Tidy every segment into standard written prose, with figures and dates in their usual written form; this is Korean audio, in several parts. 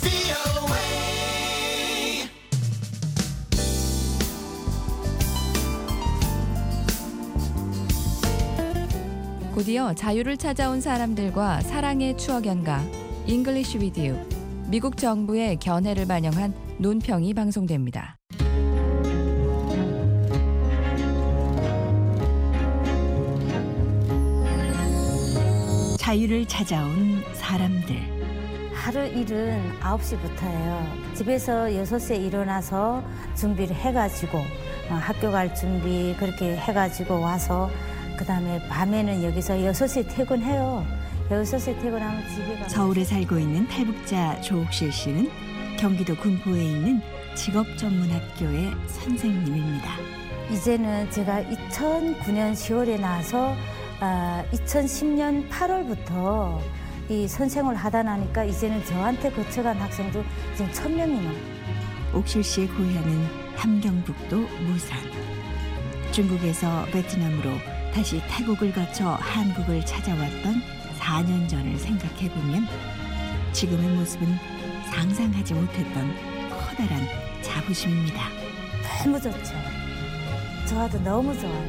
곧이어 자유를 찾아온 사람들과 사랑의 추억 연가 잉글리쉬 위드 유, 미국 정부의 견해를 반영한 논평이 방송됩니다. 자유를 찾아온 사람들. 하루 일은 9시부터예요. 집에서 6시에 일어나서 준비를 해가지고 학교 갈 준비 그렇게 해가지고 와서 그다음에 밤에는 여기서 6시에 퇴근해요. 6시에 퇴근하면 집에 가면 서울에 살고 있는 탈북자 조옥실 씨는 경기도 군포에 있는 직업전문학교의 선생님입니다. 이제는 제가 2009년 10월에 나와서 2010년 8월부터 이 선생을 하다 나니까 이제는 저한테 거쳐간 학생도 지금 1000명이 넘어요. 옥실 씨의 고향은 함경북도 무산. 중국에서 베트남으로 다시 태국을 거쳐 한국을 찾아왔던 4년 전을 생각해보면 지금의 모습은 상상하지 못했던 커다란 자부심입니다. 너무 좋죠. 저와도 너무 좋아요.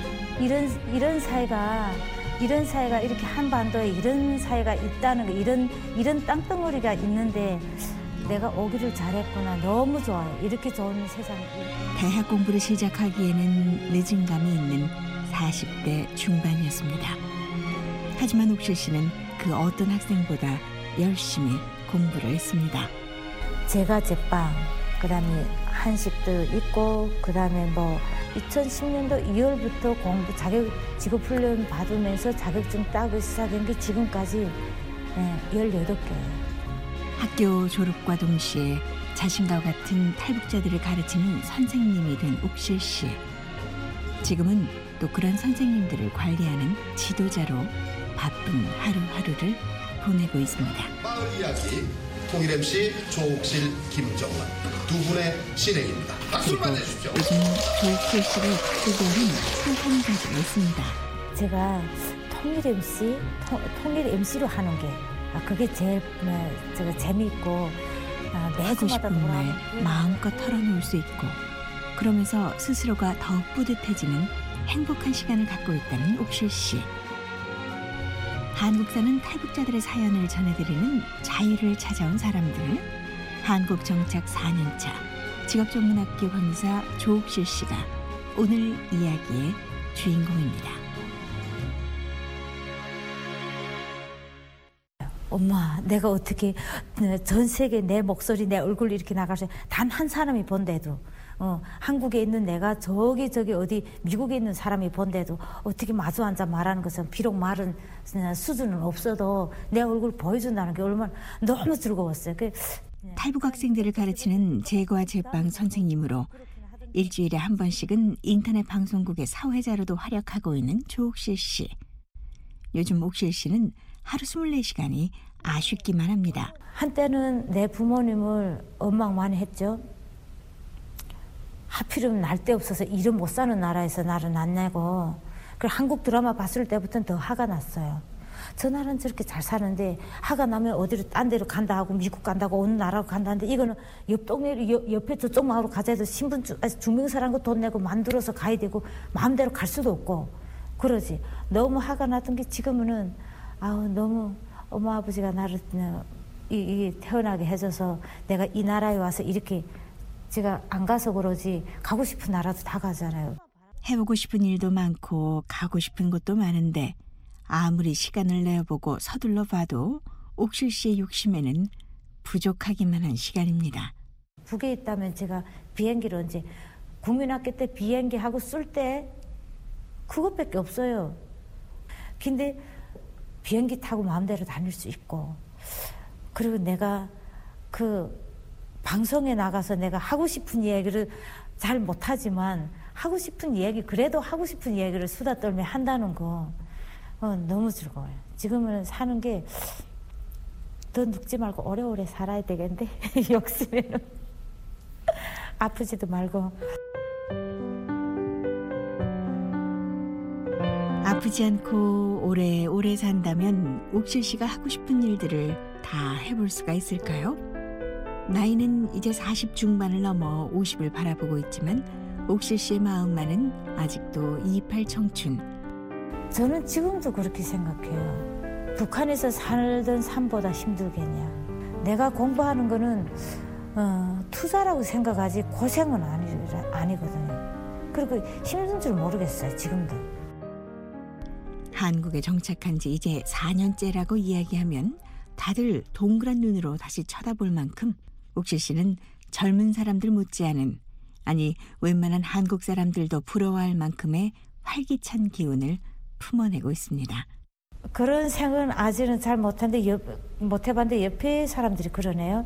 이런 사이가 이렇게 한반도에 이런 사이가 있다는 거, 이런 땅덩어리가 있는데 내가 오기를 잘했구나. 너무 좋아요. 이렇게 좋은 세상이. 대학 공부를 시작하기에는 늦은 감이 있는 40대 중반이었습니다. 하지만 옥실 씨는 그 어떤 학생보다 열심히 공부를 했습니다. 제가 제빵, 그다음에 한식도 있고, 그다음에 2010년도 2월부터 공부 직업훈련 받으면서 자격증 따고 시작한 게 지금까지 18개예요. 학교 졸업과 동시에 자신과 같은 탈북자들을 가르치는 선생님이 된 옥실 씨. 지금은 또 그런 선생님들을 관리하는 지도자로 바쁜 하루하루를 보내고 있습니다. 마을 이야기 통일 MC 조옥실, 김정원 두 분의 진행입니다. 박수 맞아주십시오. 요즘 조옥실 씨를 소개하는 소환가지가 있습니다. 제가 통일 MC로 하는 게 그게 제일 제가 재미있고 하고 매주마다 싶은 말 마음껏 털어놓을 수 있고 그러면서 스스로가 더욱 뿌듯해지는 행복한 시간을 갖고 있다는 옥실 씨. 한국 사는 탈북자들의 사연을 전해드리는 자유를 찾아온 사람들. 한국 정착 4년차 직업전문학교 강사 조옥실 씨가 오늘 이야기의 주인공입니다. 엄마, 내가 어떻게 전 세계 내 목소리, 내 얼굴 이렇게 나가서 단 한 사람이 본데도 한국에 있는 내가 저기 어디 미국에 있는 사람이 본데도 어떻게 마주 앉아 말하는 것은 비록 말은 수준은 없어도 내 얼굴 보여준다는 게 얼마나 너무 즐거웠어요. 탈북 학생들을 가르치는 제과 제빵 선생님으로 일주일에 한 번씩은 인터넷 방송국의 사회자로도 활약하고 있는 조옥실 씨. 요즘 옥실 씨는 하루 24시간이 아쉽기만 합니다. 한때는 내 부모님을 원망 많이 했죠. 하필이면 날데없어서 일은 못 사는 나라에서 나를 낳냐고. 그리고 한국 드라마 봤을 때부터는 더 화가 났어요. 저 나라는 저렇게 잘 사는데 화가 나면 어디로 딴 데로 간다 하고 미국 간다고 어느 나라로 간다는데 이거는 옆 동네 옆에 저쪽 마을로 가자 해도 증명서라는 거 돈 내고 만들어서 가야 되고 마음대로 갈 수도 없고 그러지. 너무 화가 났던 게 지금은 너무 엄마 아버지가 나를 태어나게 해줘서 내가 이 나라에 와서 이렇게 제가 안 가서 그러지 가고 싶은 나라도 다 가잖아요. 해보고 싶은 일도 많고 가고 싶은 곳도 많은데 아무리 시간을 내어보고 서둘러 봐도 옥실 씨의 욕심에는 부족하기만 한 시간입니다. 북에 있다면 제가 비행기로 이제 국민학교 때 비행기하고 쓸 때 그것밖에 없어요. 근데 비행기 타고 마음대로 다닐 수 있고 그리고 내가 방송에 나가서 내가 하고 싶은 이야기를 잘 못하지만 그래도 하고 싶은 이야기를 수다 떨며 한다는 거 너무 즐거워요. 지금은 사는 게 더 늙지 말고 오래오래 살아야 되겠는데 욕심에는 아프지도 말고. 아프지 않고 오래오래 산다면 옥실 씨가 하고 싶은 일들을 다 해볼 수가 있을까요? 나이는 이제 40 중반을 넘어 50을 바라보고 있지만 옥실 씨의 마음만은 아직도 28 청춘. 저는 지금도 그렇게 생각해요. 북한에서 살던 삶보다 힘들겠냐. 내가 공부하는 거는 투자라고 생각하지 고생은 아니거든요. 그리고 힘든 줄 모르겠어요, 지금도. 한국에 정착한 지 이제 4년째라고 이야기하면 다들 동그란 눈으로 다시 쳐다볼 만큼 옥실 씨는 젊은 사람들 못지않은, 아니 웬만한 한국 사람들도 부러워할 만큼의 활기찬 기운을 품어내고 있습니다. 그런 생각은 아직은 잘 못해봤는데 옆에 사람들이 그러네요.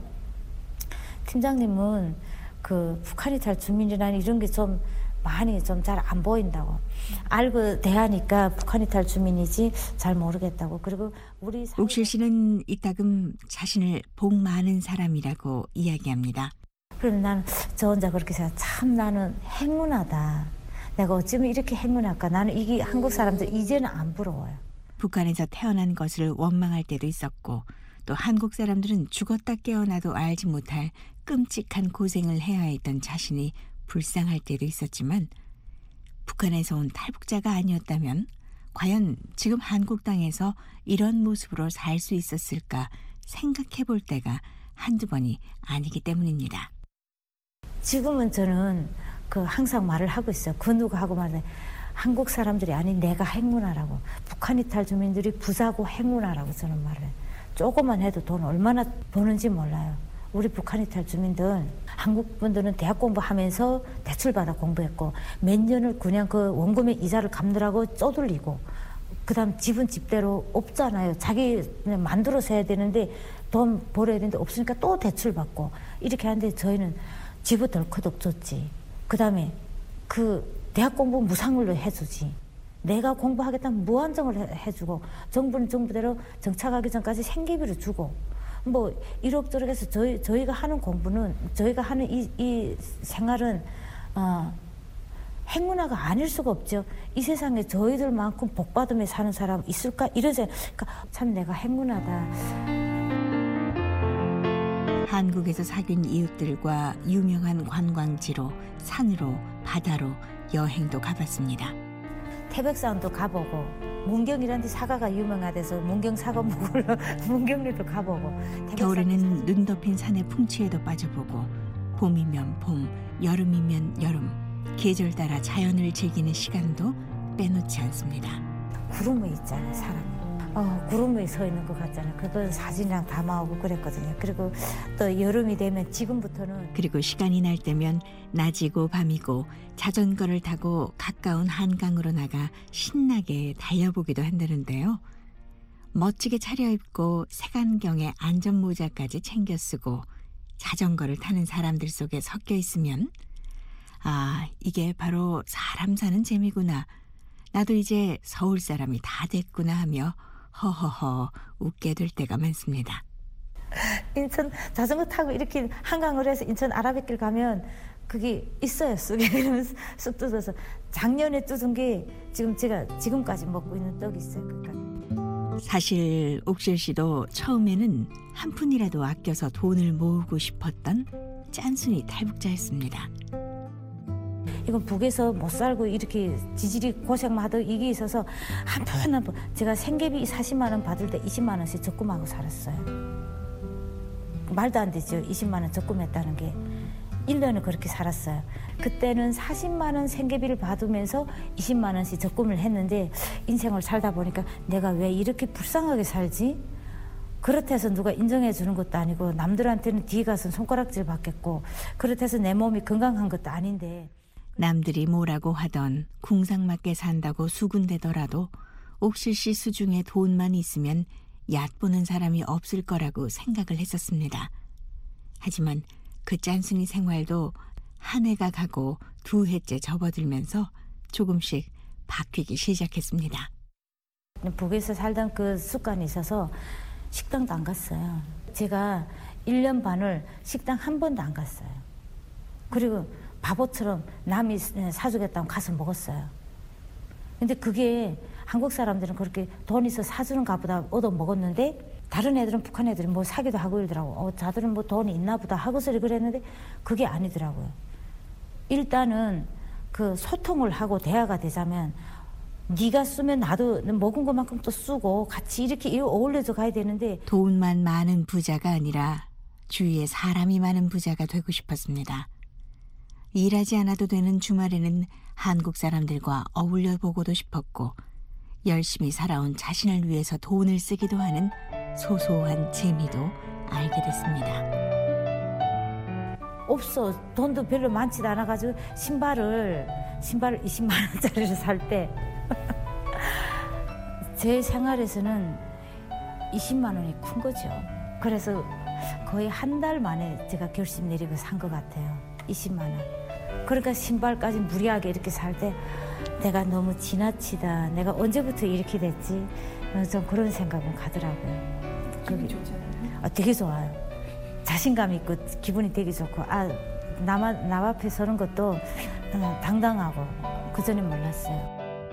팀장님은 그 북한 이탈 주민이라는 이런 게 좀 많이 좀 잘 안 보인다고. 알고 대하니까 북한 이탈 주민이지 잘 모르겠다고. 그리고 우리 옥실 씨는 이따금 자신을 복 많은 사람이라고 이야기합니다. 그럼 나는 저 혼자 그렇게 생각. 참 나는 행운하다. 내가 어쩌면 이렇게 행운할까. 나는 이게 한국 사람들 이제는 안 부러워요. 북한에서 태어난 것을 원망할 때도 있었고, 또 한국 사람들은 죽었다 깨어나도 알지 못할 끔찍한 고생을 해야 했던 자신이 불쌍할 때도 있었지만, 북한에서 온 탈북자가 아니었다면 과연 지금 한국 땅에서 이런 모습으로 살 수 있었을까 생각해 볼 때가 한두 번이 아니기 때문입니다. 지금은 저는 항상 말을 하고 있어요. 그 누가 하고 말해. 한국 사람들이 아닌 내가 행운하라고. 북한 이탈 주민들이 부자고 행운하라고 저는 말을 해요. 조금만 해도 돈 얼마나 버는지 몰라요. 우리 북한 이탈 주민들, 한국 분들은 대학 공부하면서 대출받아 공부했고 몇 년을 그냥 그 원금의 이자를 갚느라고 쪼들리고, 그다음 집은 집대로 없잖아요. 자기 그냥 만들어서 해야 되는데 돈 벌어야 되는데 없으니까 또 대출받고 이렇게 하는데, 저희는 집을 덜커덕 줬지. 그다음에 대학 공부 무상으로 해주지. 내가 공부하겠다면 무한정을 해주고, 정부는 정부대로 정착하기 전까지 생계비를 주고, 뭐 이럭저럭 해서 저희가 하는 공부는, 저희가 하는 이 생활은 행운아가 아닐 수가 없죠. 이 세상에 저희들만큼 복받으며 사는 사람 있을까? 이런 생각. 그러니까 참 내가 행운하다. 한국에서 사귄 이웃들과 유명한 관광지로 산으로 바다로 여행도 가봤습니다. 태백산도 가보고, 문경이라는 데 사과가 유명하대서 문경 사과 먹으러 문경리도 가보고. 겨울에는 눈 덮인 산의 풍치에도 빠져보고, 봄이면 봄, 여름이면 여름, 계절 따라 자연을 즐기는 시간도 빼놓지 않습니다. 구름 위에 있잖아요, 사람이. 구름 위에 서 있는 것 같잖아요. 그걸 사진이랑 담아오고 그랬거든요. 그리고 또 여름이 되면 지금부터는. 그리고 시간이 날 때면 낮이고 밤이고 자전거를 타고 가까운 한강으로 나가 신나게 달려보기도 한다는데요. 멋지게 차려입고 색안경에 안전모자까지 챙겨 쓰고 자전거를 타는 사람들 속에 섞여 있으면, 아, 이게 바로 사람 사는 재미구나. 나도 이제 서울 사람이 다 됐구나 하며 허허허 웃게 될 때가 많습니다. 인천 자전거 타고 이렇게 한강으로 해서 인천 아라뱃길 가면 그게 있어요, 쑥이. 이러면서 쑥 뜯어서 작년에 뜯은 게 지금 제가 지금까지 먹고 있는 떡이 있어요. 그러니까. 사실 옥실 씨도 처음에는 한 푼이라도 아껴서 돈을 모으고 싶었던 짠순이 탈북자였습니다. 이건 북에서 못 살고 이렇게 지질이 고생만 하던 이게 있어서 한 푼 제가 생계비 40만 원 받을 때 20만 원씩 적금하고 살았어요. 말도 안 되죠. 20만 원 적금했다는 게. 1년을 그렇게 살았어요. 그때는 40만 원 생계비를 받으면서 20만 원씩 적금을 했는데, 인생을 살다 보니까 내가 왜 이렇게 불쌍하게 살지? 그렇다 해서 누가 인정해 주는 것도 아니고, 남들한테는 뒤에 가서 손가락질 받겠고, 그렇다 해서 내 몸이 건강한 것도 아닌데. 남들이 뭐라고 하던 궁상맞게 산다고 수군대더라도 옥실 씨 수중에 돈만 있으면 얕보는 사람이 없을 거라고 생각을 했었습니다. 하지만 그 짠순이 생활도 한 해가 가고 두 해째 접어들면서 조금씩 바뀌기 시작했습니다. 북에서 살던 그 습관이 있어서 식당도 안 갔어요. 제가 1년 반을 식당 한 번도 안 갔어요. 그리고 바보처럼 남이 사주겠다고 가서 먹었어요. 근데 그게 한국 사람들은 그렇게 돈 있어 사주는가 보다 얻어 먹었는데, 다른 애들은 북한 애들이 뭐 사기도 하고 이러더라고. 자들은 뭐 돈이 있나 보다 하고서 그랬는데 그게 아니더라고요. 일단은 그 소통을 하고 대화가 되자면 네가 쓰면 나도 먹은 것만큼 또 쓰고 같이 이렇게 어울려서 가야 되는데 돈만 많은 부자가 아니라 주위에 사람이 많은 부자가 되고 싶었습니다. 일하지 않아도 되는 주말에는 한국 사람들과 어울려 보고도 싶었고 열심히 살아온 자신을 위해서 돈을 쓰기도 하는 소소한 재미도 알게 됐습니다. 없어. 돈도 별로 많지도 않아가지고 신발을 20만 원짜리를 살 때 제 생활에서는 20만 원이 큰 거죠. 그래서 거의 한 달 만에 제가 결심 내리고 산 것 같아요. 20만 원. 그러니까 신발까지 무리하게 이렇게 살 때 내가 너무 지나치다. 내가 언제부터 이렇게 됐지? 좀 그런 생각은 가더라고요. 기분이 좋잖아요. 되게 좋아요. 자신감 있고 기분이 되게 좋고 남 앞에 서는 것도 당당하고 그전에 몰랐어요.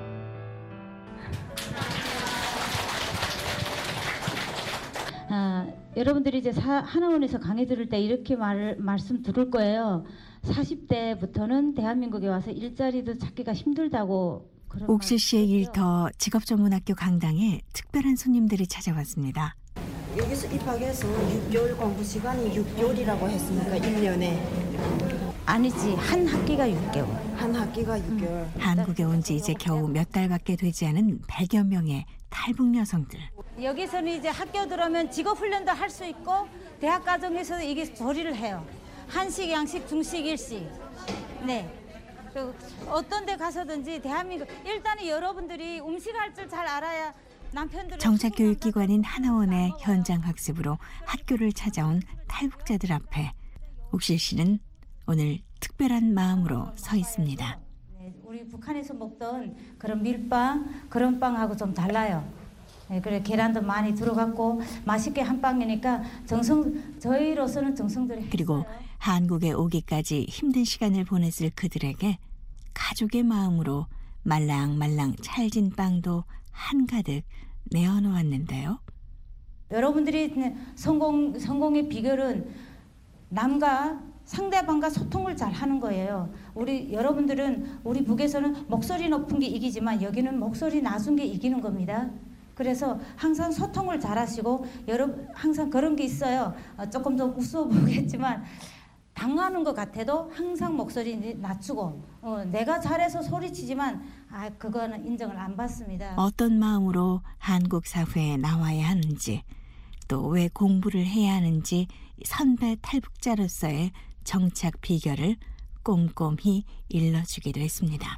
여러분들이 이제 하나원에서 강의 들을 때 이렇게 말씀 들을 거예요. 40대부터는 대한민국에 와서 일자리도 찾기가 힘들다고. 옥실 씨의 일터 직업전문학교 강당에 특별한 손님들이 찾아왔습니다. 여기서 입학해서 6개월 공부 시간이 6개월이라고 했으니까 1년에. 아니지, 한 학기가 6개월. 한 학기가 6개월. 한국에 온 지 이제 겨우 몇 달밖에 되지 않은 100여 명의 탈북 여성들. 여기서는 이제 학교 들어오면 직업훈련도 할 수 있고 대학 과정에서도 이게 조리를 해요. 한식, 양식, 중식, 일식. 네. 그리고 어떤 데 가서든지 대한민국 일단은 여러분들이 음식할 줄 잘 알아야 남편들은 정착교육기관인 하나원의 현장 학습으로 학교를 찾아온 탈북자들 앞에 옥실 씨는 오늘 특별한 마음으로 서 있습니다. 네, 우리 북한에서 먹던 그런 밀빵, 그런 빵하고 좀 달라요. 네, 그래 계란도 많이 들어갔고 맛있게 한 빵이니까 저희로서는 정성들이 그리고 했어요. 한국에 오기까지 힘든 시간을 보냈을 그들에게 가족의 마음으로 말랑말랑 찰진 빵도 한가득 내어놓았는데요. 여러분들이 성공의 비결은 남과 상대방과 소통을 잘 하는 거예요. 여러분들은 우리 북에서는 목소리 높은 게 이기지만 여기는 목소리 낮은 게 이기는 겁니다. 그래서 항상 소통을 잘 하시고 항상 그런 게 있어요. 조금 더 우스워 보겠지만 당하는 것 같아도 항상 목소리 낮추고 내가 잘해서 소리치지만 그거는 인정을 안 받습니다. 어떤 마음으로 한국 사회에 나와야 하는지 또 왜 공부를 해야 하는지 선배 탈북자로서의 정착 비결을 꼼꼼히 일러주기도 했습니다.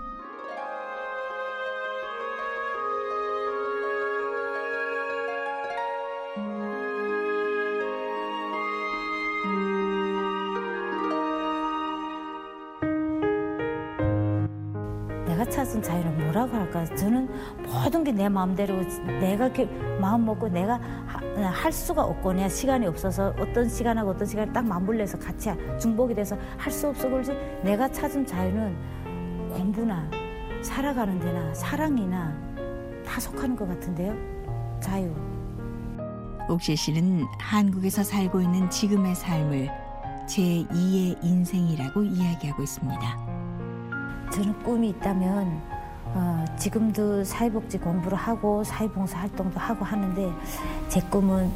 내가 찾은 자유는 뭐라고 할까? 저는 모든 게 내 마음대로 내가 이렇게 마음 먹고 내가 할 수가 없고 내가 시간이 없어서 어떤 시간하고 어떤 시간을 딱 맞물려서 같이 중복이 돼서 할 수 없어 그러지 내가 찾은 자유는 공부나 살아가는 데나 사랑이나 다 속하는 것 같은데요. 자유. 옥실 씨는 한국에서 살고 있는 지금의 삶을 제2의 인생이라고 이야기하고 있습니다. 저는 꿈이 있다면 지금도 사회복지 공부를 하고 사회봉사 활동도 하고 하는데 제 꿈은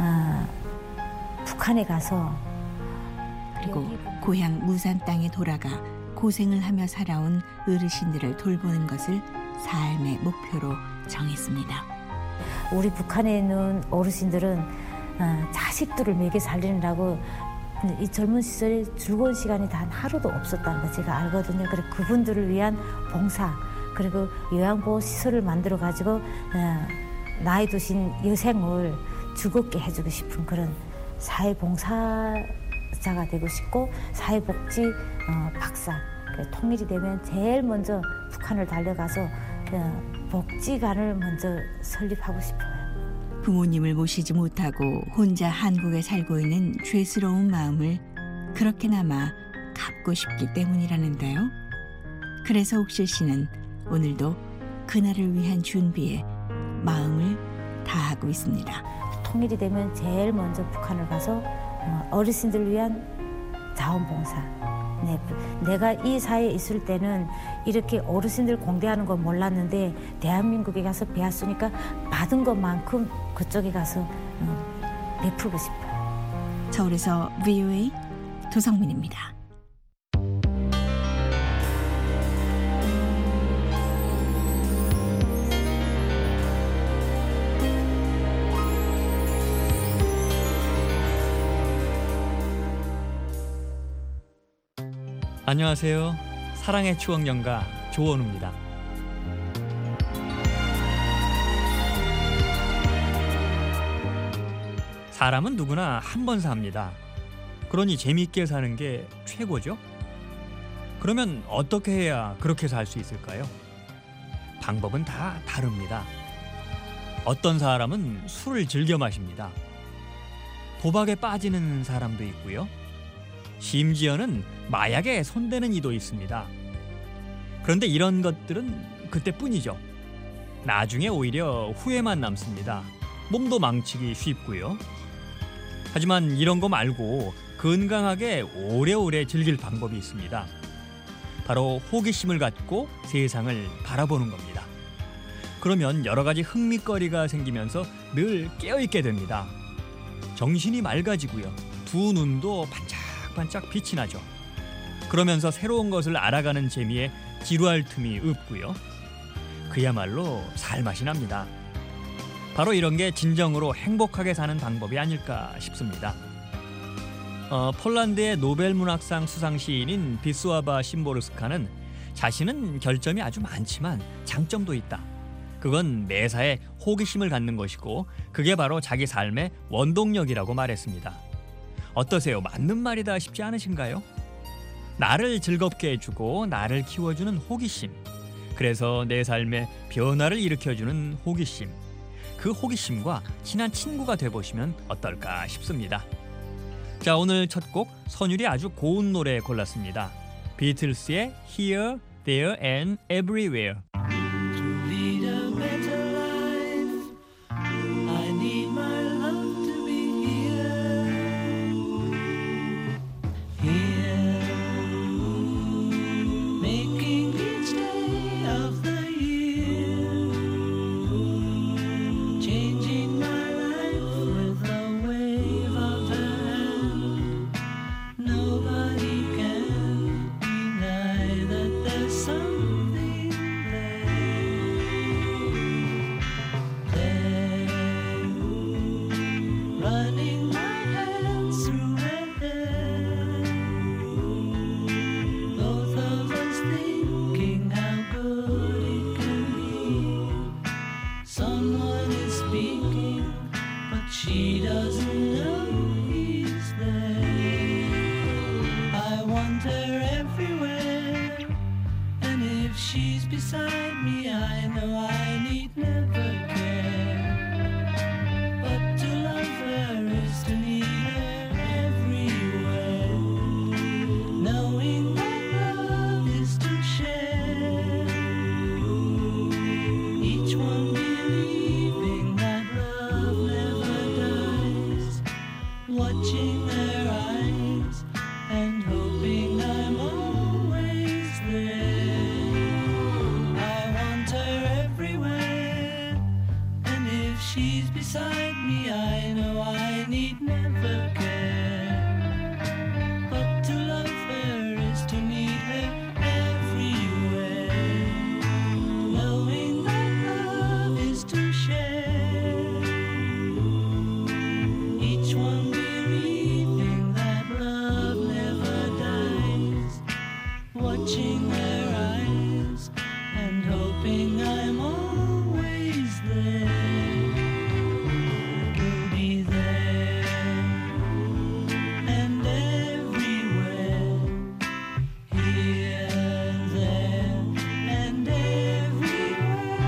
북한에 가서 그리고 고향 무산 땅에 돌아가 고생을 하며 살아온 어르신들을 돌보는 것을 삶의 목표로 정했습니다. 우리 북한에 있는 어르신들은 자식들을 먹여 살리느라고 이 젊은 시절에 즐거운 시간이 단 하루도 없었다는 거 제가 알거든요. 그래서 그분들을 위한 봉사 그리고 요양보호 시설을 만들어 가지고 나이 드신 여생을 즐겁게 해주고 싶은 그런 사회봉사자가 되고 싶고 사회복지 박사 통일이 되면 제일 먼저 북한을 달려가서 복지관을 먼저 설립하고 싶어요. 부모님을 모시지 못하고 혼자 한국에 살고 있는 죄스러운 마음을 그렇게나마 갚고 싶기 때문이라는데요. 그래서 옥실 씨는 오늘도 그날을 위한 준비에 마음을 다하고 있습니다. 통일이 되면 제일 먼저 북한을 가서 어르신들 위한 자원봉사. 내가 이 사회에 있을 때는 이렇게 어르신들 공대하는 건 몰랐는데 대한민국에 가서 배웠으니까 받은 것만큼 그쪽에 가서 베풀고 싶어요. 서울에서 VOA 도성민입니다. 안녕하세요. 사랑의 추억 연가 조원우입니다. 사람은 누구나 한 번 삽니다. 그러니 재미있게 사는 게 최고죠. 그러면 어떻게 해야 그렇게 살 수 있을까요? 방법은 다 다릅니다. 어떤 사람은 술을 즐겨 마십니다. 도박에 빠지는 사람도 있고요. 심지어는 마약에 손대는 이도 있습니다. 그런데 이런 것들은 그때뿐이죠. 나중에 오히려 후회만 남습니다. 몸도 망치기 쉽고요. 하지만 이런 거 말고 건강하게 오래오래 즐길 방법이 있습니다. 바로 호기심을 갖고 세상을 바라보는 겁니다. 그러면 여러 가지 흥미거리가 생기면서 늘 깨어있게 됩니다. 정신이 맑아지고요. 두 눈도 반짝반짝 빛이 나죠. 그러면서 새로운 것을 알아가는 재미에 지루할 틈이 없고요. 그야말로 살맛이 납니다. 바로 이런 게 진정으로 행복하게 사는 방법이 아닐까 싶습니다. 폴란드의 노벨문학상 수상 시인인 비스와바 심보르스카는 자신은 결점이 아주 많지만 장점도 있다. 그건 매사에 호기심을 갖는 것이고 그게 바로 자기 삶의 원동력이라고 말했습니다. 어떠세요? 맞는 말이다 싶지 않으신가요? 나를 즐겁게 해주고 나를 키워주는 호기심. 그래서 내 삶에 변화를 일으켜주는 호기심. 그 호기심과 친한 친구가 돼보시면 어떨까 싶습니다. 자, 오늘 첫 곡 선율이 아주 고운 노래 골랐습니다. 비틀스의 Here, There and Everywhere. She doesn't know he's there. I want her everywhere, and if she's beside me, I know I need never care. But to love her is to need her everywhere, knowing that love is to share. Each one believing that love never dies, watching their eyes and hoping I'm always there. I want her everywhere, and if she's beside me, I know I need never care. But to love her is to need her everywhere, knowing that love is to share. Each one believing that love never dies, watching their eyes and hoping I'm always there. We'll be there and everywhere, here, there and everywhere.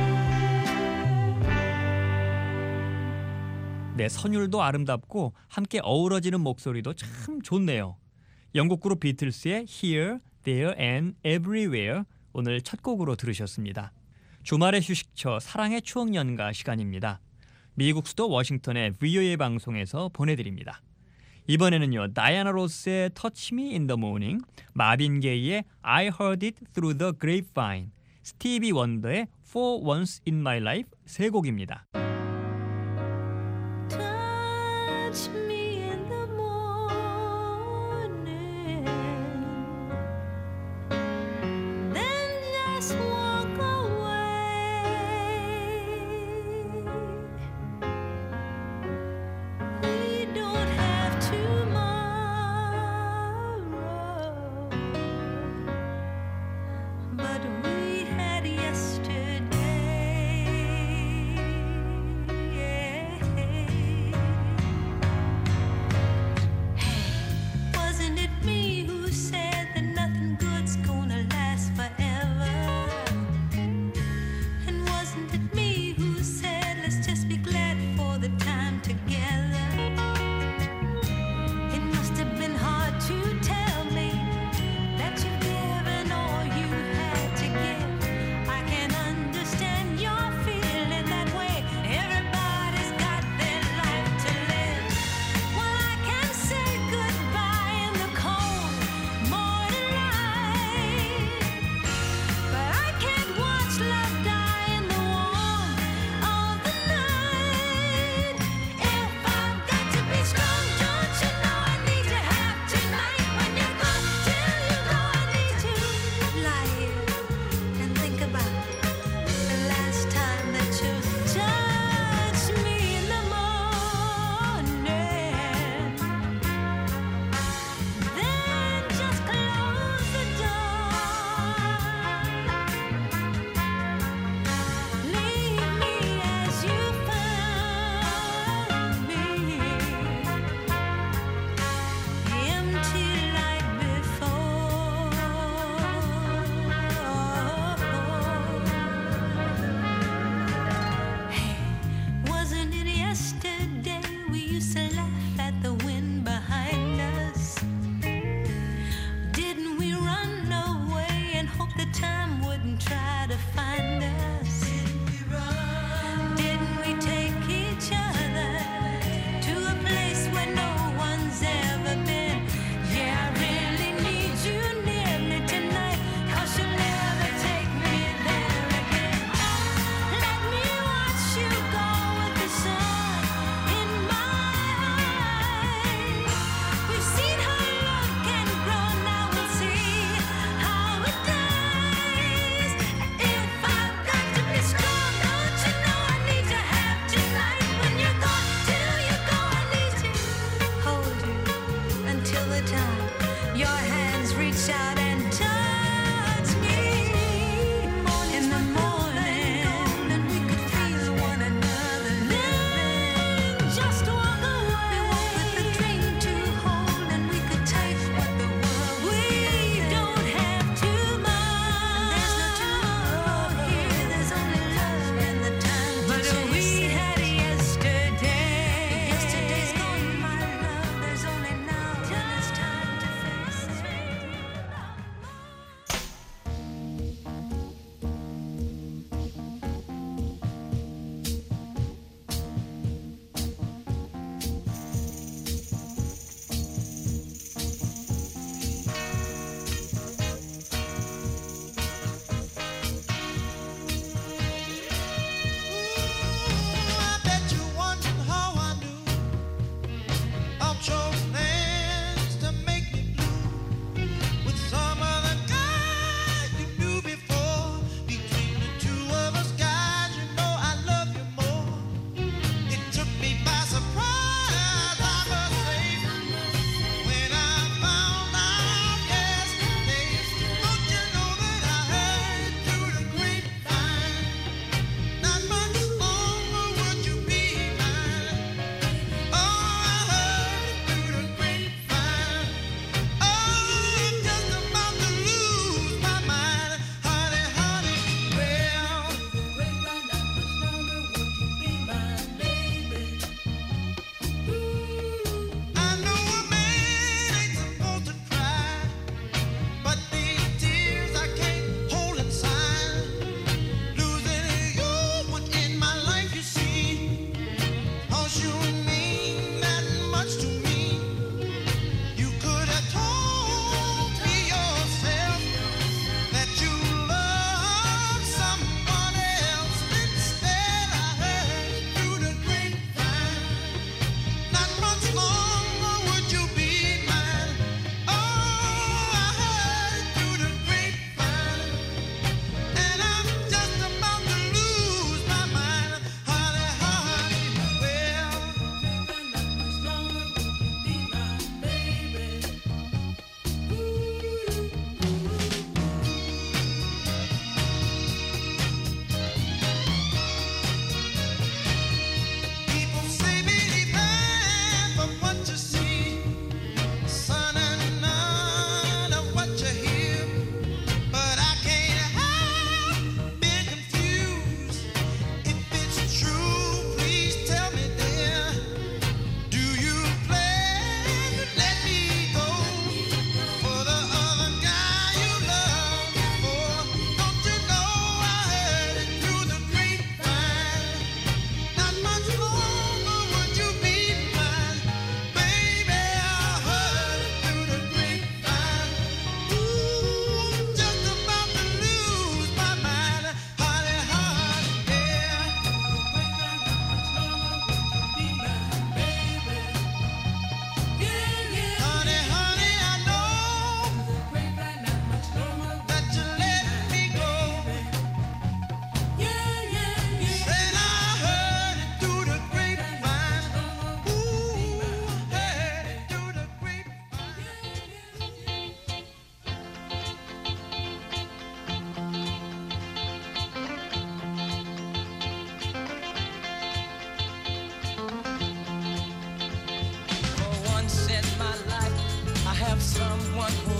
네, 선율도 아름답고 함께 어우러지는 목소리도 참 좋네요. 영국 그룹 비틀스의 Here, There and Everywhere 오늘 첫 곡으로 들으셨습니다. 주말의 휴식처 사랑의 추억 연가 시간입니다. 미국 수도 워싱턴의 VOA 방송에서 보내드립니다. 이번에는요, 다이아나 로스의 Touch Me in the Morning, 마빈 게이의 I Heard It Through the Grapevine, 스티비 원더의 For Once in My Life 세 곡입니다. Touch me in the morning, then just walk away. We don't have tomorrow, but we had yesterday. Wasn't it me who said that nothing good's gonna last forever? And wasn't it me who said let's just be glad for the time together? It must have been hard to tell me that you've given all you had to give. I can understand your feeling that way. Everybody's got their life to live. Well, I can say goodbye in the cold morning light, but I can't watch love die in the warmth of the night. If I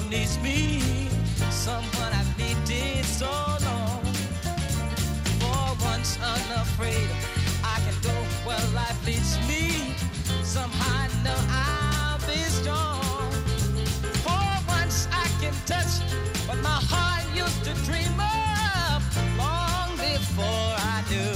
needs me, someone I've needed so long. For once unafraid, I can go where life leads me. Somehow I know I'll be strong. For once I can touch what my heart used to dream of long before I knew.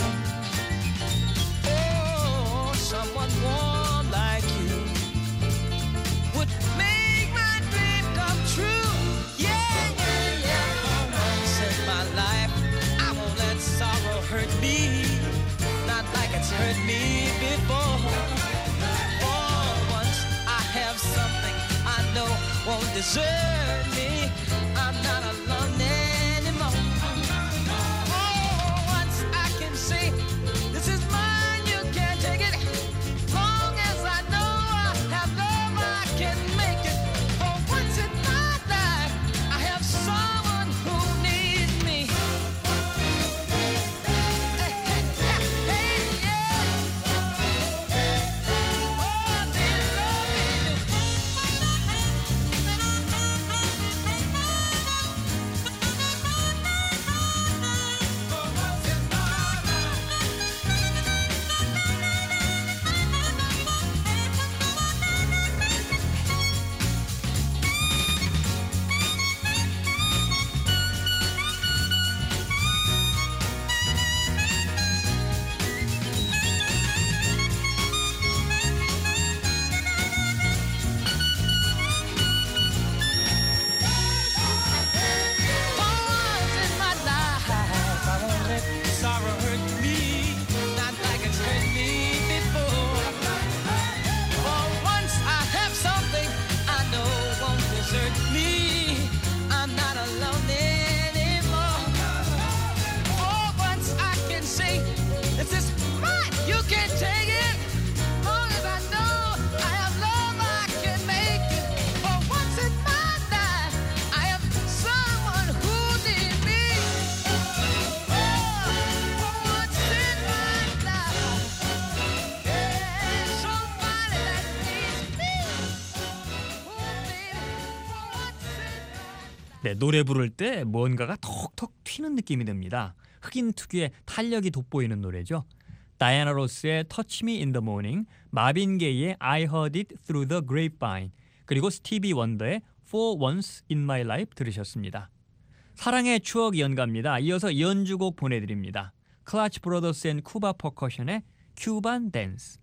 Oh, someone warm like you would make my dream come true. Yeah, yeah, yeah. For once in my life, I won't let sorrow hurt me, not like it's hurt me before. For once I have something I know won't desert me. I'm not alone anymore. Oh, once I can say, this is mine, you can't take it. Long as I know I have love, I can make it. For once in my life, I have someone who needs me. Hey, hey, hey, yeah. Oh, they love me. Once in my life, I won't let sorrow hurt me, not like it's hurt me before. For once I have something I know won't desert me. I'm not alone anymore. For once I can say, this is mine, you can't take it. Long as I know I have love, I can make it. For once in my life, I have someone who needs me. Oh, for once in my life, yeah, somebody that needs me. Oh, baby, for once in my 네, 노래 부를 때 뭔가가 톡톡 튀는 느낌이 듭니다. 흑인 특유의 탄력이 돋보이는 노래죠. 다이애나 로스의 Touch Me in the Morning, 마빈 게이의 I Heard It Through the Grapevine, 그리고 스티비 원더의 For Once in My Life 들으셨습니다. 사랑의 추억 연가입니다. 이어서 연주곡 보내드립니다. 클라치 브로더스 앤 쿠바 퍼커션의 큐반 댄스.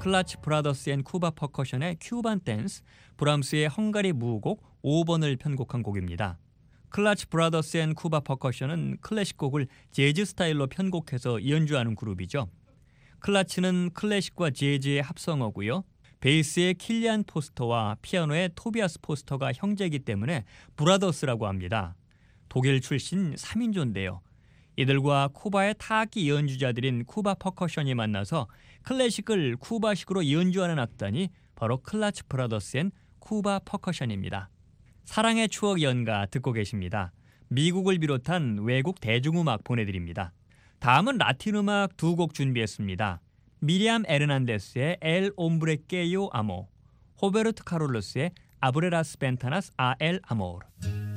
클라치 브라더스 앤 쿠바 퍼커션의 큐반 댄스, 브람스의 헝가리 무곡 5번을 편곡한 곡입니다. 클라치 브라더스 앤 쿠바 퍼커션은 클래식 곡을 재즈 스타일로 편곡해서 연주하는 그룹이죠. 클라치는 클래식과 재즈의 합성어고요. 베이스의 킬리안 포스터와 피아노의 토비아스 포스터가 형제이기 때문에 브라더스라고 합니다. 독일 출신 3인조인데요. 이들과 쿠바의 타악기 연주자들인 쿠바 퍼커션이 만나서 클래식을 쿠바식으로 연주하는 악단이 바로 클라치 브라더스 앤 쿠바 퍼커션입니다. 사랑의 추억 연가 듣고 계십니다. 미국을 비롯한 외국 대중음악 보내드립니다. 다음은 라틴 음악 두 곡 준비했습니다. 미리암 에르난데스의 엘 옴브레 깨요 아모, 호베르트 카를로스의 아브레라스 벤타나스 아 엘 아모르.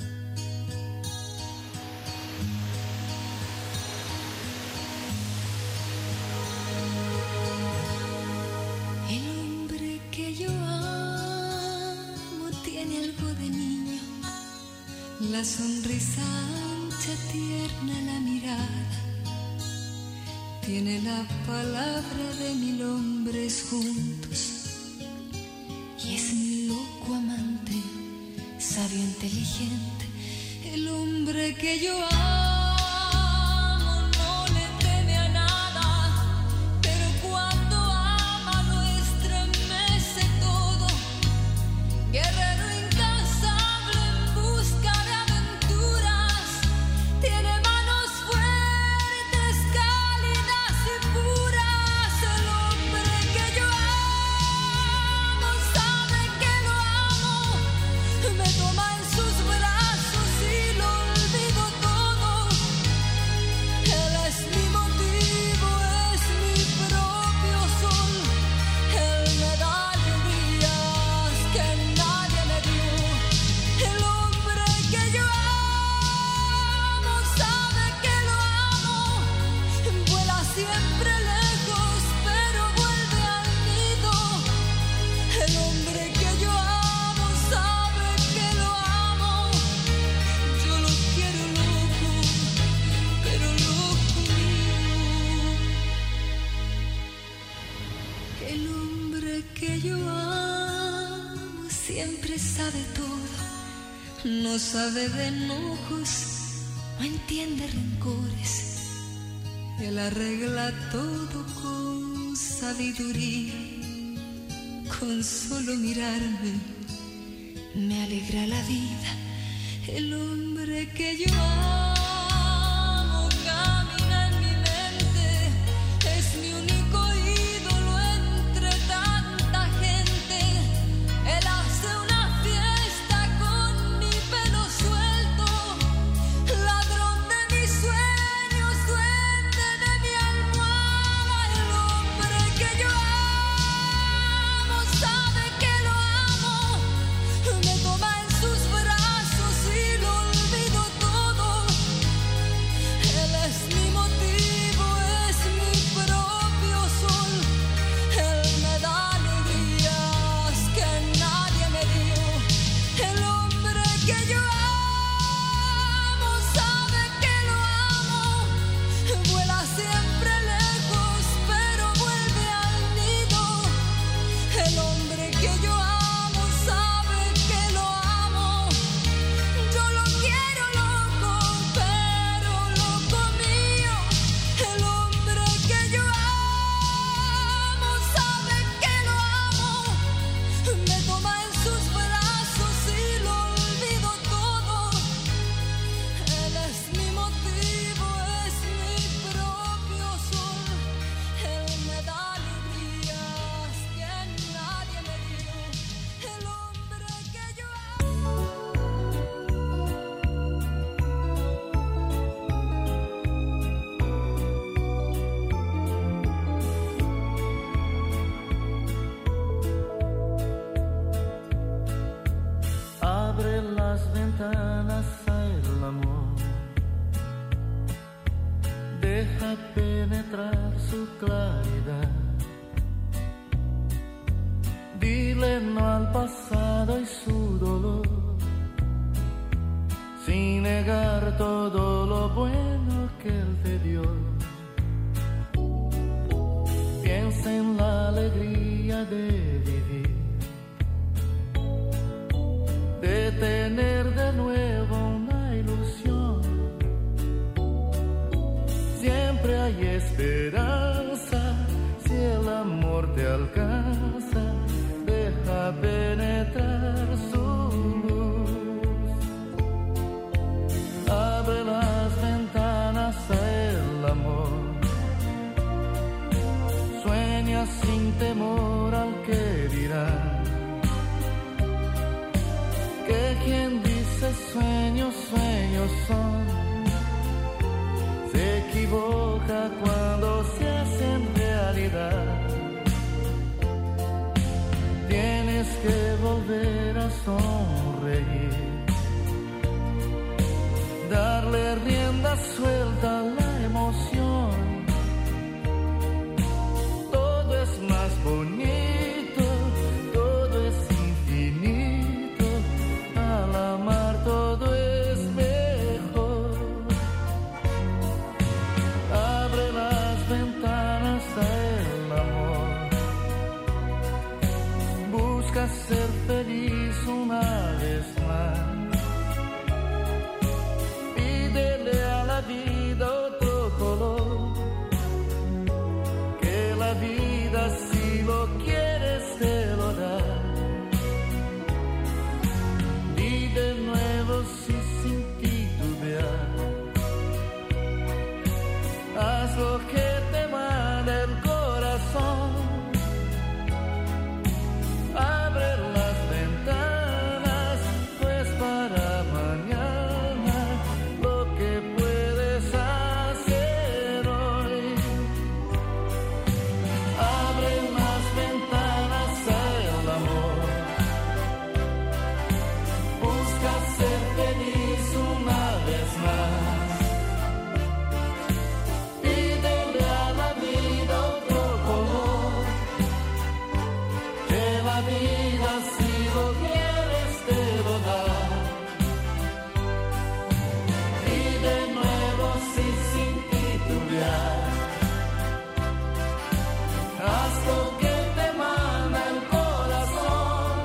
La sonrisa ancha, tierna la mirada, tiene la palabra de 1000 hombres juntos y es mi loco amante, sabio, inteligente, el hombre que yo amo, no le teme a nada, pero cuando ama lo estremece todo, guerrero incansable en busca de aventuras, tiene manos fuertes, cálidas y puras, el hombre que yo amo sabe que lo amo, me toma en sus brazos y lo olvido todo, él es mi motivo, es mi propio sol, él me da alegrías que nadie me dio, el hombre que yo amo sabe que lo amo, vuela siempre lejos pero vuelve al nido, el hombre que yo amo sabe que lo amo, yo lo quiero loco, pero loco mío, el hombre que yo amo siempre sabe todo, no sabe de enojos, no entiende rencores, él arregla todo con sabiduría, con solo mirarme me alegra la vida, el hombre que yo amo camina en mi mente, es mi único ídolo entre tanta gente, él hace una fiesta con mi pelo suelto, ladrón de mis sueños, duende de mi almohada, el hombre que yo amo sabe que lo amo, me toma en sus brazos y lo olvido todo, él es mi motivo, es mi propio sol, él me da alegrías que nadie me dio, el hombre que yo amo sabe que lo amo, vuela siempre lejos pero vuelve al nido, el hombre que yo amo sabe que lo amo, yo lo quiero loco pero loco mío, el hombre que yo amo sabe que lo amo, me toma en sus brazos y lo olvido todo, él es mi motivo, es mi propio sol, él me da alegrías que nadie me dio, el hombre que yo Abre las ventanas al amor, deja penetrar su claridad, dile no al pasado y su dolor, sin negar todo lo bueno que él te dio, piensa en la alegría manera de vivir, de tener de nuevo una ilusión. Siempre hay esperanza si el amor te alcanza, deja penetrar su luz. Abre las ventanas al amor, sueña sin temor al que dirá. Que quien dice sueños, sueños son, se equivoca cuando se hacen realidad. Tienes que volver a sonreír, darle rienda suelta a la emoción. Todo es más bonito, todo es infinito, al amar todo es mejor. Abre las ventanas al amor, busca ser feliz una vez más. Pídele a la vida otro color, que la vida si lo quieres te lo da. Di de nuevo si sin titubear, haz lo que te manda el corazón. Abre las ventanas, pues para mañana lo que puedes hacer hoy. Abre las ventanas al amor, busca ser feliz una vez más. Pídele a la vida otro color, que la vida si lo quieres te lo da. Y de nuevo sin titubear, haz lo que te manda el corazón.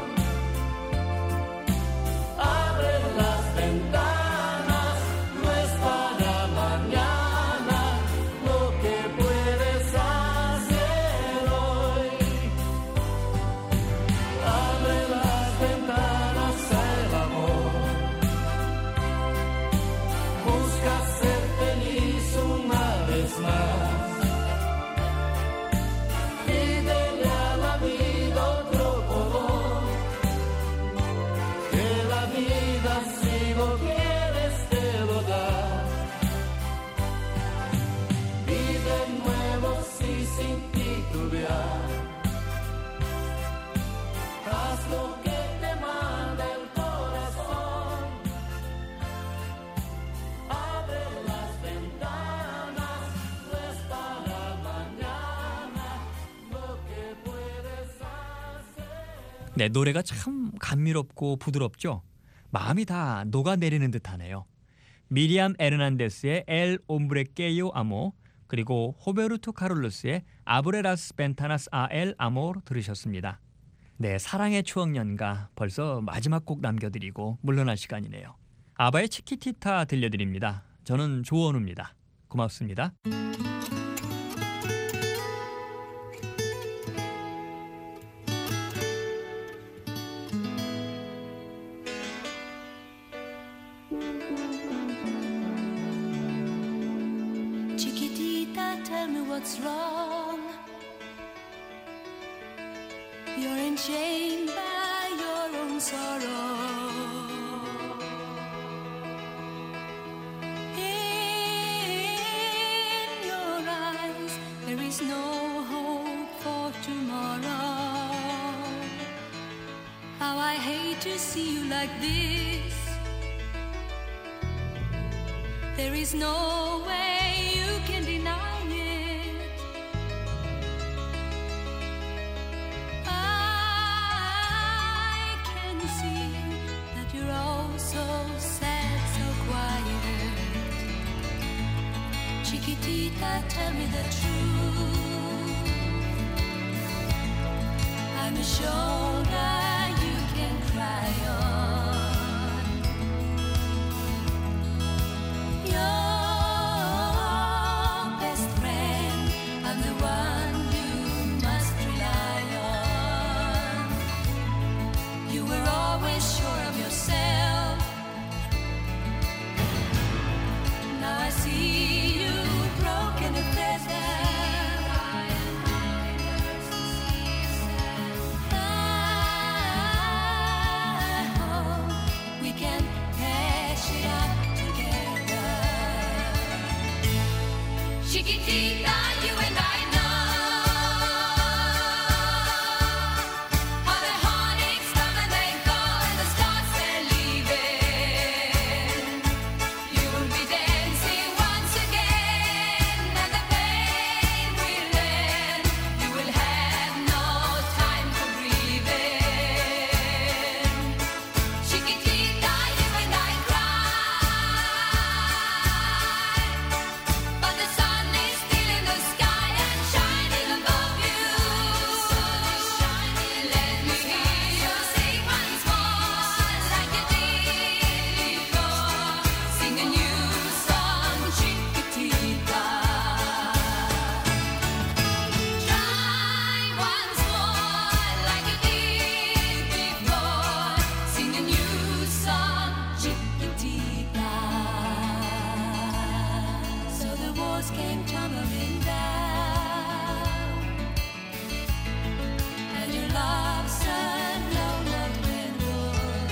Abre las ventanas, no es para mañana lo que puedes hacer hoy. Abre las ventanas al amor, busca ser feliz una vez más. Pídele a la vida otro color, que la vida si lo quieres te lo da. Y de nuevo sin titubear, haz lo que te manda el corazón. Abre las ventanas, no es para mañana lo que puedes hacer. 네, 노래가 참 감미롭고 부드럽죠. 마음이 다 녹아내리는 듯하네요. 미리암 에르난데스의 엘 옴브레 깨요 아모, 그리고 호베르토 카를로스의 아브레 라스 벤타나스 아 엘 아모르 들으셨습니다. 네, 사랑의 추억 연가 벌써 마지막 곡 남겨드리고 물러날 시간이네요. 아바의 치키티타 들려드립니다. 저는 조원우입니다. 고맙습니다. Chiquitita, tell me what's wrong. You're enchained by your own sorrow. In your eyes, there is no hope for tomorrow. How I hate to see you like this. There is no way you can deny it. I can see that you're all so sad, so quiet. Chiquitita, tell me the truth. shoulder you can cry on. Your best friend, I'm the one you must rely on. You were always sure of yourself. Now I see you broken and we can hash it out together. Chiquitita, you and I know how the heartaches come and they go and the stars they're leaving. You'll be dancing once again and the pain will end. You will have no time for grieving. Chiquitita, you and I cry, but the sun is still in the sky and shining above you. Let me hear you sing once more like you did before. Sing a new song, Chiquitita. Try once more like you did before. Sing a new song, Chiquitita. So the walls came tumbling down, and your love said no love dwindled.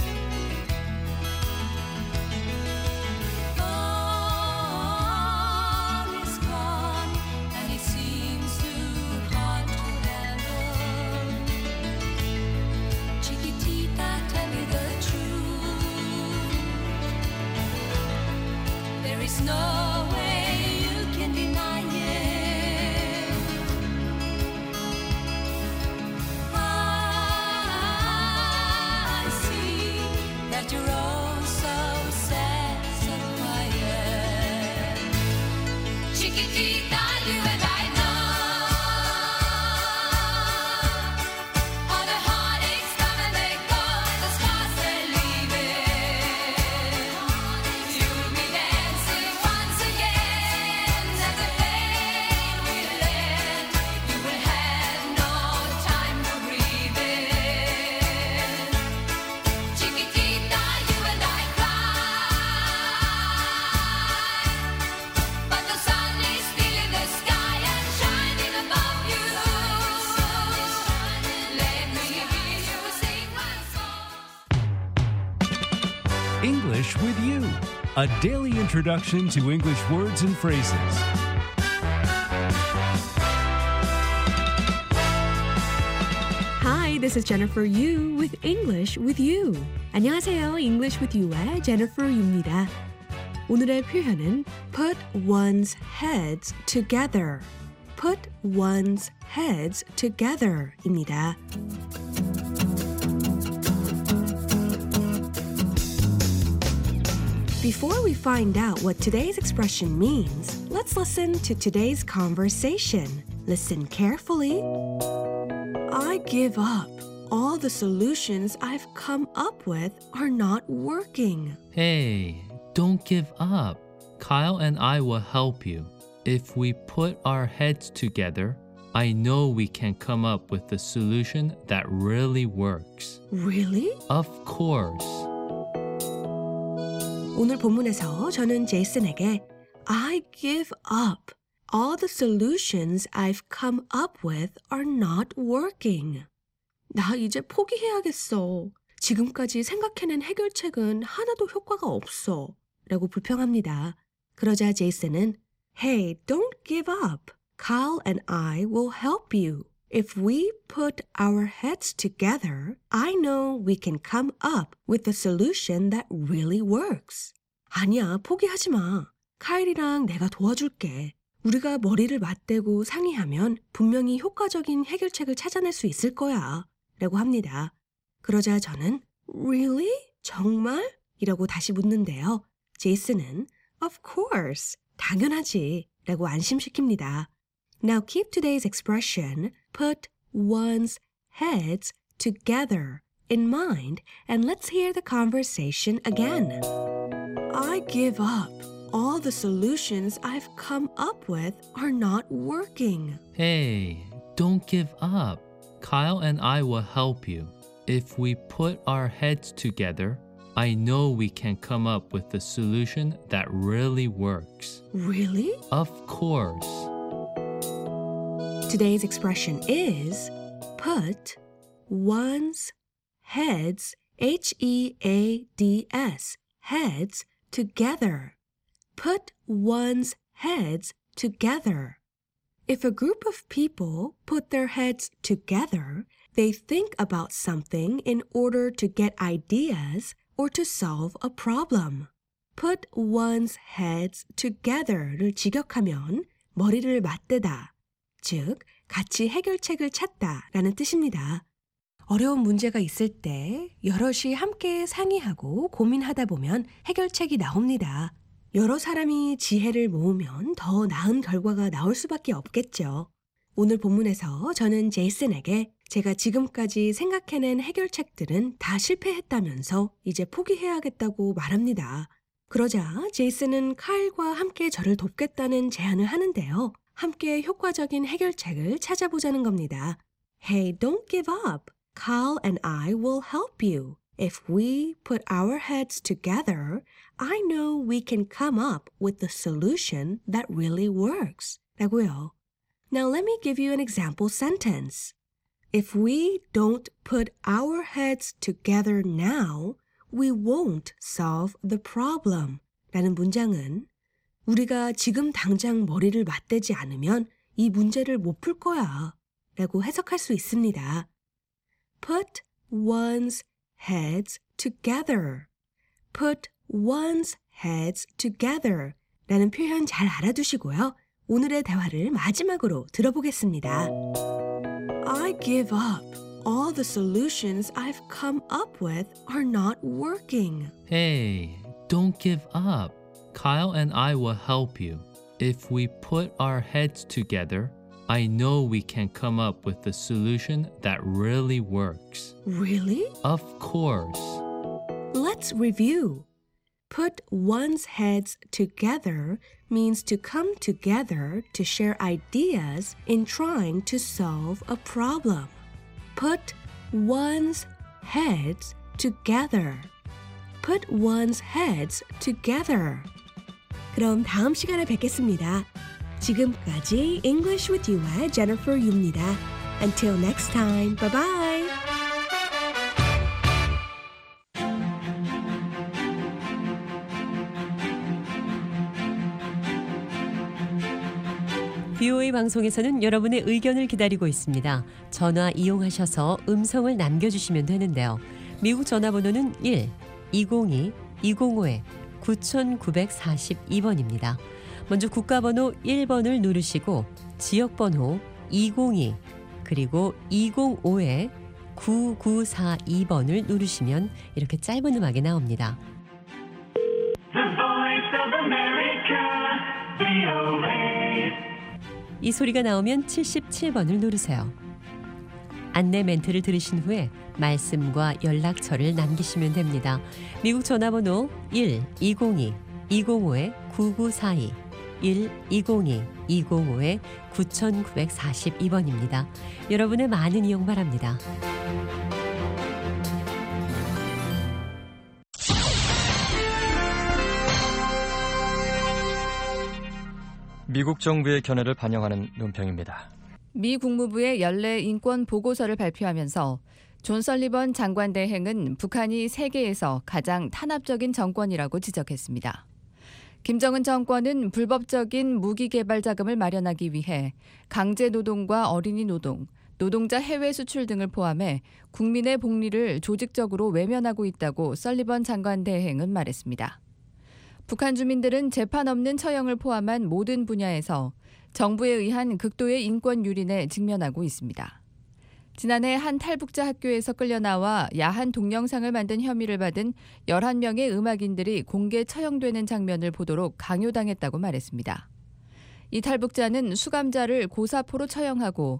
All is gone, and it seems too hard to handle. Chiquitita, tell me the truth. There is no way you can deny it. I see that you're all so sad, so quiet. Chiquitita, you and I know how the heartaches come and they go and the stars they're leaving. You'll be dancing once again and the pain will end. You will have no time for grieving. Chiquitita, you and I cry, but the sun is still in the sky and shining above you. Let me hear you sing once more. English with You, a daily introduction to English words and phrases. Hi, this is Jennifer Yu with English with You. 안녕하세요. English with You의 Jennifer Yu입니다. 오늘의 표현은 put one's heads together. put one's heads together입니다. Before we find out what today's expression means, let's listen to today's conversation. Listen carefully. I give up. All the solutions I've come up with are not working. Hey, don't give up. Kyle and I will help you. If we put our heads together, I know we can come up with a solution that really works. Really? Of course. 오늘 본문에서 저는 제이슨에게 I give up. All the solutions I've come up with are not working. 나 이제 포기해야겠어. 지금까지 생각해낸 해결책은 하나도 효과가 없어. 라고 불평합니다. 그러자 제이슨은 Hey, don't give up. Kyle and I will help you. If we put our heads together, I know we can come up with a solution that really works. 아니야, 포기하지 마. 카일이랑 내가 도와줄게. 우리가 머리를 맞대고 상의하면 분명히 효과적인 해결책을 찾아낼 수 있을 거야. 라고 합니다. 그러자 저는 Really? 정말? 이라고 다시 묻는데요. 제이슨은 Of course. 당연하지. 라고 안심시킵니다. Now keep today's expression put one's heads together in mind, and let's hear the conversation again. I give up. All the solutions I've come up with are not working. Hey, don't give up. Kyle and I will help you. If we put our heads together, I know we can come up with a solution that really works. Really? Of course. Today's expression is put one's heads, H-E-A-D-S, heads together. Put one's heads together. If a group of people put their heads together, they think about something in order to get ideas or to solve a problem. Put one's heads together를 직역하면 머리를 맞대다, 즉 같이 해결책을 찾다라는 뜻입니다. 어려운 문제가 있을 때 여럿이 함께 상의하고 고민하다 보면 해결책이 나옵니다. 여러 사람이 지혜를 모으면 더 나은 결과가 나올 수밖에 없겠죠. 오늘 본문에서 저는 제이슨에게 제가 지금까지 생각해낸 해결책들은 다 실패했다면서 이제 포기해야겠다고 말합니다. 그러자 제이슨은 카일과 함께 저를 돕겠다는 제안을 하는데요. 함께 효과적인 해결책을 찾아보자는 겁니다. Hey, don't give up. Kyle and I will help you. If we put our heads together, I know we can come up with the solution that really works. 라고요. Now let me give you an example sentence. If we don't put our heads together now, we won't solve the problem. 라는 문장은 우리가 지금 당장 머리를 맞대지 않으면 이 문제를 못 풀 거야. 라고 해석할 수 있습니다. Put one's heads together. Put one's heads together. 라는 표현 잘 알아두시고요. 오늘의 대화를 마지막으로 들어보겠습니다. I give up. All the solutions I've come up with are not working. Hey, don't give up. Kyle and I will help you. If we put our heads together, I know we can come up with a solution that really works. Really? Of course. Let's review. Put one's heads together means to come together to share ideas in trying to solve a problem. Put one's heads together. Put one's heads together. 그럼 다음 시간에 뵙겠습니다. 지금까지 English with You의 Jennifer Yu입니다. Until next time, bye bye. VOA 방송에서는 여러분의 의견을 기다리고 있습니다. 전화 이용하셔서 음성을 남겨주시면 되는데요. 미국 전화번호는 1-202-205-9942번입니다. 먼저 국가번호 1번을 누르시고 지역번호 202 그리고 205-9942번을 누르시면 이렇게 짧은 음악이 나옵니다. 이 소리가 나오면 77번을 누르세요. 안내 멘트를 들으신 후에 말씀과 연락처를 남기시면 됩니다. 미국 전화번호 1-202-205-9942 1-202-205-9942번입니다. 여러분의 많은 이용 바랍니다. 미국 정부의 견해를 반영하는 논평입니다. 미 국무부의 연례 인권 보고서를 발표하면서 존 설리번 장관 대행은 북한이 세계에서 가장 탄압적인 정권이라고 지적했습니다. 김정은 정권은 불법적인 무기 개발 자금을 마련하기 위해 강제 노동과 어린이 노동, 노동자 해외 수출 등을 포함해 국민의 복리를 조직적으로 외면하고 있다고 설리번 장관 대행은 말했습니다. 북한 주민들은 재판 없는 처형을 포함한 모든 분야에서 정부에 의한 극도의 인권 유린에 직면하고 있습니다. 지난해 한 탈북자 학교에서 끌려나와 야한 동영상을 만든 혐의를 받은 11명의 음악인들이 공개 처형되는 장면을 보도록 강요당했다고 말했습니다. 이 탈북자는 수감자를 고사포로 처형하고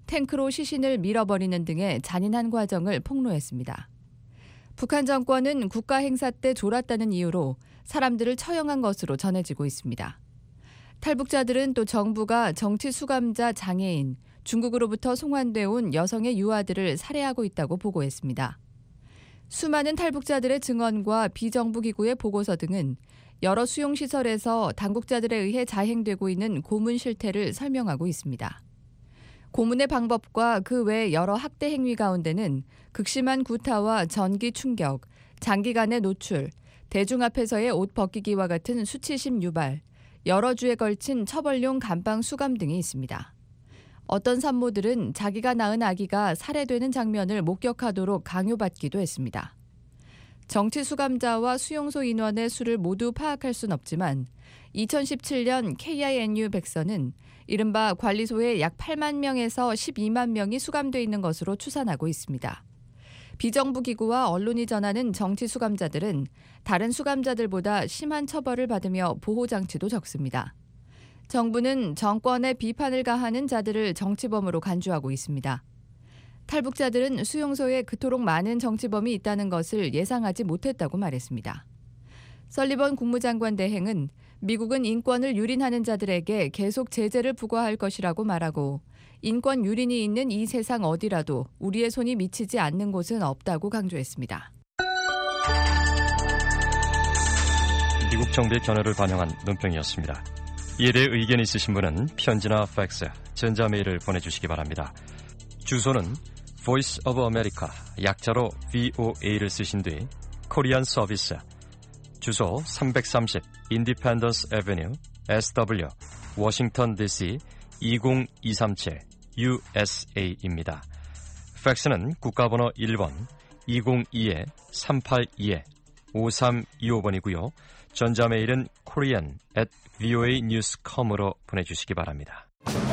탱크로 시신을 밀어버리는 등의 잔인한 과정을 폭로했습니다. 북한 정권은 국가 행사 때 졸았다는 이유로 사람들을 처형한 것으로 전해지고 있습니다. 탈북자들은 또 정부가 정치 수감자 장애인, 중국으로부터 송환돼 온 여성의 유아들을 살해하고 있다고 보고했습니다. 수많은 탈북자들의 증언과 비정부 기구의 보고서 등은 여러 수용시설에서 당국자들에 의해 자행되고 있는 고문 실태를 설명하고 있습니다. 고문의 방법과 그 외 여러 학대 행위 가운데는 극심한 구타와 전기 충격, 장기간의 노출, 대중 앞에서의 옷 벗기기와 같은 수치심 유발, 여러 주에 걸친 처벌용 감방 수감 등이 있습니다. 어떤 산모들은 자기가 낳은 아기가 살해되는 장면을 목격하도록 강요받기도 했습니다. 정치 수감자와 수용소 인원의 수를 모두 파악할 순 없지만 2017년 KINU 백서는 이른바 관리소에 약 8만 명에서 12만 명이 수감돼 있는 것으로 추산하고 있습니다. 비정부 기구와 언론이 전하는 정치 수감자들은 다른 수감자들보다 심한 처벌을 받으며 보호장치도 적습니다. 정부는 정권에 비판을 가하는 자들을 정치범으로 간주하고 있습니다. 탈북자들은 수용소에 그토록 많은 정치범이 있다는 것을 예상하지 못했다고 말했습니다. 설리번 국무장관 대행은 미국은 인권을 유린하는 자들에게 계속 제재를 부과할 것이라고 말하고 인권 유린이 있는 이 세상 어디라도 우리의 손이 미치지 않는 곳은 없다고 강조했습니다. 미국 정부의 견해를 반영한 논평이었습니다. 이에 대해 의견 있으신 분은 편지나 팩스, 전자메일을 보내주시기 바랍니다. 주소는 Voice of America, 약자로 VOA를 쓰신 뒤 코리안 서비스, 주소 330 Independence Avenue, SW, 워싱턴 DC 20237 USA입니다. 팩스는 국가번호 1번 202-382-5325번이고요. 전자메일은 korean@voanews.com으로 보내주시기 바랍니다.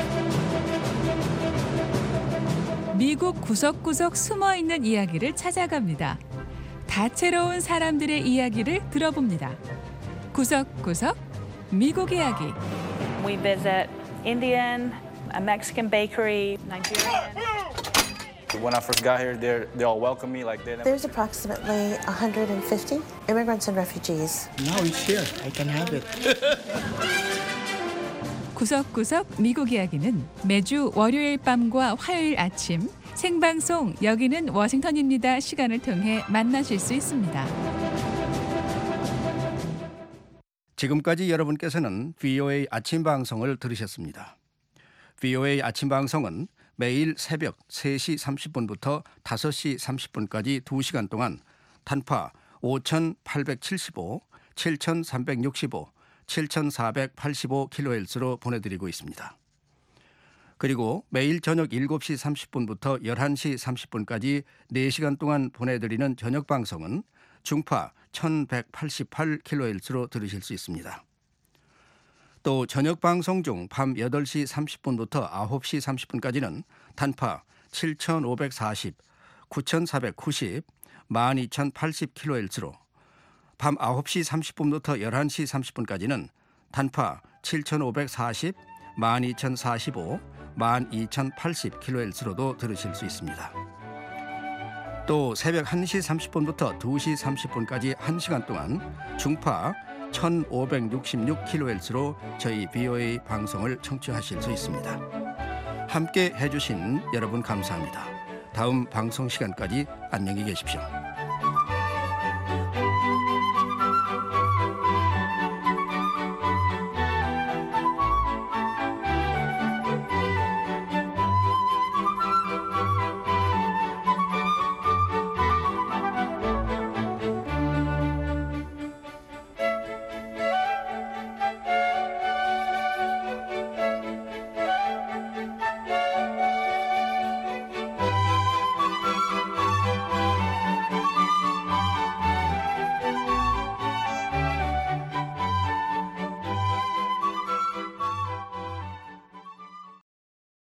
미국 구석구석 숨어있는 이야기를 찾아갑니다. 다채로운 사람들의 이야기를 들어봅니다. 구석구석 미국 이야기. We visit Indian, a Mexican bakery, Nigerian. When I first got here, they all welcomed me like they. There's approximately 150 immigrants and refugees. Now it's here. I can have it. 구석구석 미국 이야기는 매주 월요일 밤과 화요일 아침 생방송 여기는 워싱턴입니다 시간을 통해 만나실 수 있습니다. 지금까지 여러분께서는 VOA 아침 방송을 들으셨습니다. VOA 아침 방송은 매일 새벽 3시 30분부터 5시 30분까지 2시간 동안 단파 5,875, 7,365, 7,485kHz로 보내드리고 있습니다. 그리고 매일 저녁 7시 30분부터 11시 30분까지 4시간 동안 보내드리는 저녁 방송은 중파 1,188kHz로 들으실 수 있습니다. 또 저녁 방송 중 밤 8시 30분부터 9시 30분까지는 단파 7,540, 9,490, 12,080kHz로 밤 9시 30분부터 11시 30분까지는 단파 7,540, 12,045, 12,080kHz로도 들으실 수 있습니다. 또 새벽 1시 30분부터 2시 30분까지 1시간 동안 중파 1,566kHz로 저희 VOA 방송을 청취하실 수 있습니다. 함께 해주신 여러분 감사합니다. 다음 방송 시간까지 안녕히 계십시오.